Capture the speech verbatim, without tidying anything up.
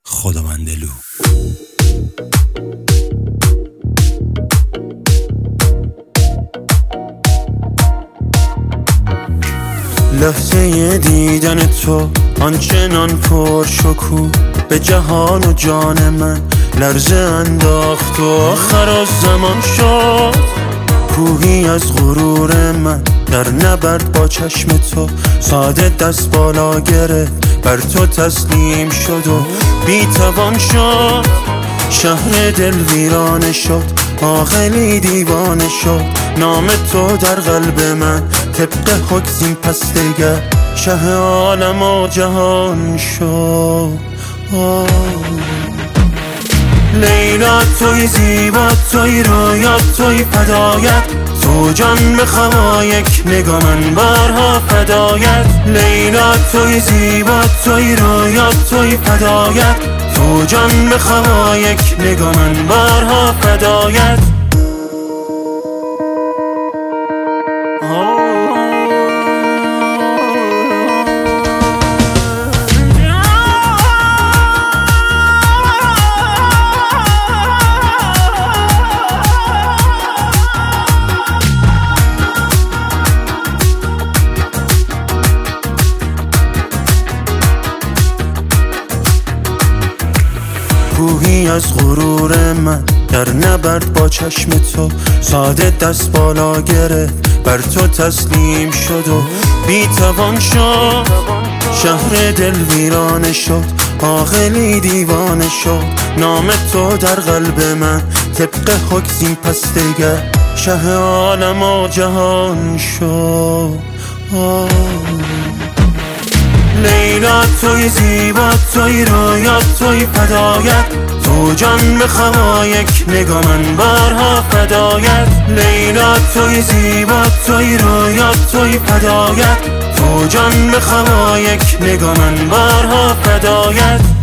خداوندلو. لحظه دیدن تو آنچنان پرشکوه به جهان و جان من لرزه انداخت و آخر از زمان شد. کوهی از غرور من در نبرد با چشم تو ساده دست بالا گرفت، بر تو تسلیم شد و بی‌توان شد. شهر دل ویرانه شد، عاقلی دیوانه شد. نام تو در قلب من طبق حکم پس دگر شه عالم و جهان شد. آه. لیلا توی زیبا، توی رویا، توی فدایت، تو جان بخوا یک نگاه من بارها فدایت. لیلا توی زیبا، توی رویا، توی فدایت، تو جان بخوا یک نگاه من بارها فدایت. کوهی از غرور من در نبرد با چشم تو ساده دست بالا گرفت، بر تو تسلیم شد و بی‌توان شد. شهر دل ویرانه شد، عاقلی دیوانه شد. نام تو در قلب من طبق حکم پس دگر شه عالم و جهان شد. آه. لیلا توی زیبا، توی رویا، توی فدایت، تو جان بخوا یک نگاه من بارها فدایت. لیلا توی زیبا، توی رویا، توی فدایت، تو جان بخوا یک نگاه من بارها فدایت.